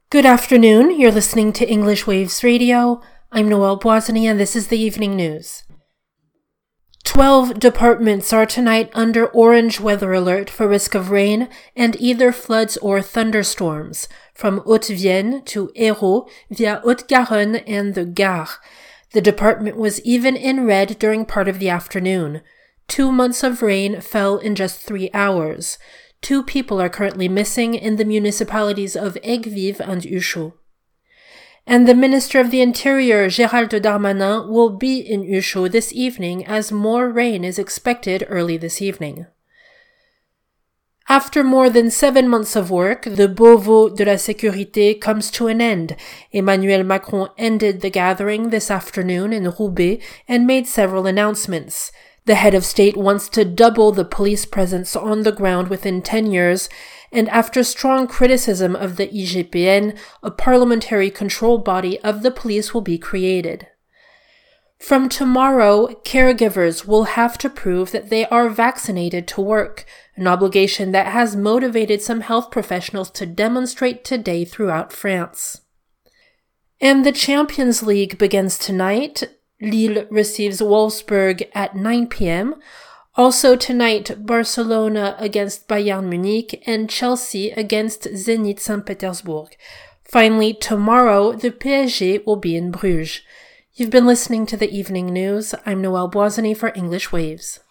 Good afternoon. You're listening to English Waves Radio. I'm Noelle Boisany, and this is the evening news. 12 departments are tonight under orange weather alert for risk of rain and either floods or thunderstorms, from Haute-Vienne to Hérault via Haute-Garonne and the Gard. The department was even in red during part of the afternoon. 2 months of rain fell in just 3 hours. 2 people are currently missing in the municipalities of Aigues-Vives and Uchaud. And the Minister of the Interior, Gérald Darmanin, will be in Uchaud this evening as more rain is expected early this evening. After more than 7 months of work, the Beauvau de la Sécurité comes to an end. Emmanuel Macron ended the gathering this afternoon in Roubaix and made several announcements. The head of state wants to double the police presence on the ground within 10 years, and after strong criticism of the IGPN, a parliamentary control body of the police will be created. From tomorrow, caregivers will have to prove that they are vaccinated to work, an obligation that has motivated some health professionals to demonstrate today throughout France. And the Champions League begins tonight. Lille receives Wolfsburg at 9 p.m. Also tonight, Barcelona against Bayern Munich and Chelsea against Zenit St. Petersburg. Finally, tomorrow, the PSG will be in Bruges. You've been listening to the evening news. I'm Noelle Boisany for English Waves.